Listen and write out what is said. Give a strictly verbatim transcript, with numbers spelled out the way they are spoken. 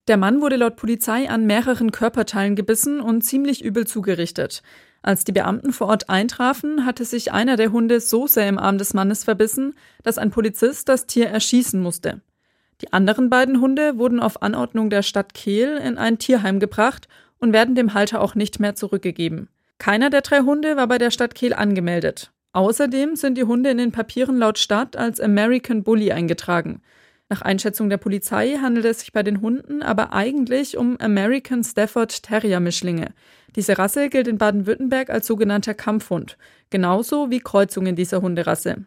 Der Mann wurde laut Polizei an mehreren Körperteilen gebissen und ziemlich übel zugerichtet. Als die Beamten vor Ort eintrafen, hatte sich einer der Hunde so sehr im Arm des Mannes verbissen, dass ein Polizist das Tier erschießen musste. Die anderen beiden Hunde wurden auf Anordnung der Stadt Kehl in ein Tierheim gebracht und werden dem Halter auch nicht mehr zurückgegeben. Keiner der drei Hunde war bei der Stadt Kehl angemeldet. Außerdem sind die Hunde in den Papieren laut Stadt als American Bully eingetragen. Nach Einschätzung der Polizei handelt es sich bei den Hunden aber eigentlich um American Stafford Terrier Mischlinge. Diese Rasse gilt in Baden-Württemberg als sogenannter Kampfhund, genauso wie Kreuzungen dieser Hunderasse.